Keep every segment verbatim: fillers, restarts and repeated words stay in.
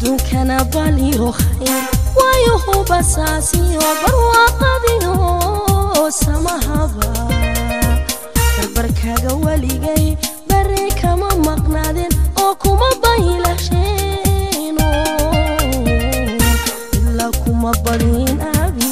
adduunkana baliyo khayr waayo basaasiyo barwaaqadiyo samahaba barbarkaaga waligay bari kama maqnaadin oo kuma baylasheeno illa kuma barin abi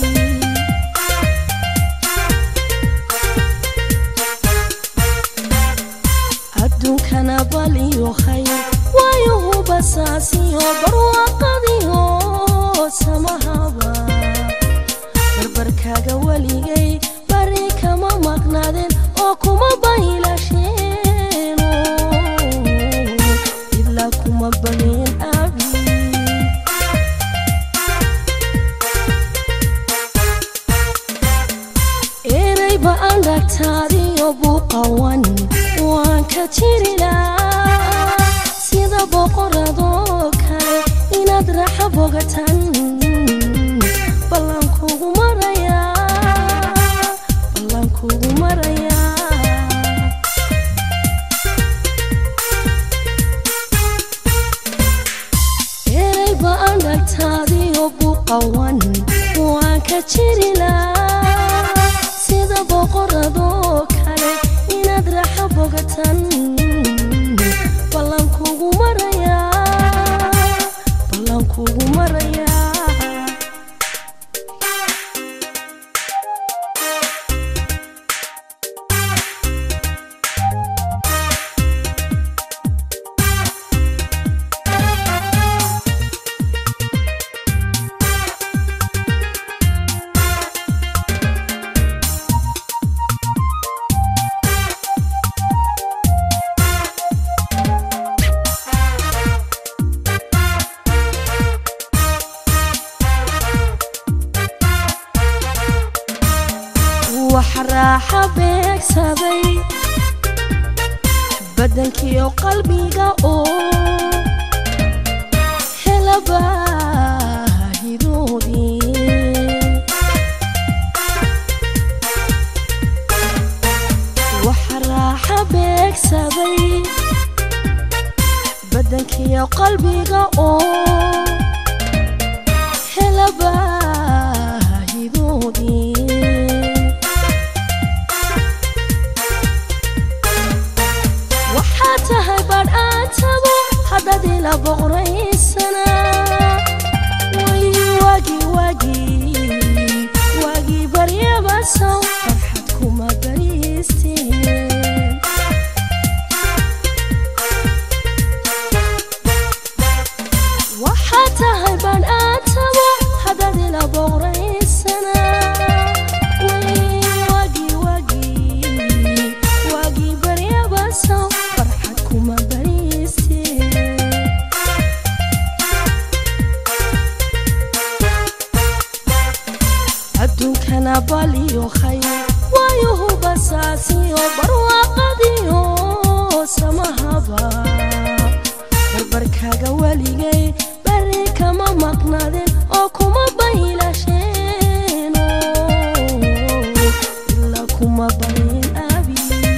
adduunkana baliyo khayr waayo basaasiyo barwaaqadiyo samahaba barbarkaaga waligay bari kama maqnaadin oo kuma baylasheeno illa kuma barin abi eray ba andagtaadiyo buuqawan waan ka jirila sida boqoradoo kale inaad raaxa bogatan ballan kugu maraya ballan kugu maraya eray ba andagtaadiyo buuqawan waan ka jirila sida boqoradoo kale inaad raaxa bogatan ballan kugu maraya ballan kugu maraya وحراحة بيك سبي بدنكي وقلبي قاو هلا باهي دودي وحراحة بيك سبي بدنكي وقلبي قاو هلا باهي دودي حددي لبغري السنة واجي واجي واجي بريا بسو فرحتكم بريستين وحتى هيبان أتبع حددي لبغري السنة واجي واجي واجي بريا بسو فرحتكم بريستين adduunkana baliyo khayr waayo basaasiyo barwaaqadiyo samahaba barbarkaaga waligay bari kama maqnaadin oo kuma baylasheeno illa kuma barin abi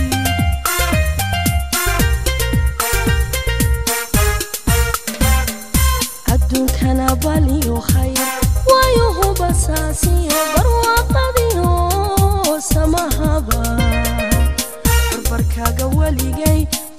adduunkana baliyo khayr waayo basaasiyo barwaaqadiyo samahaba barbarkaaga waligay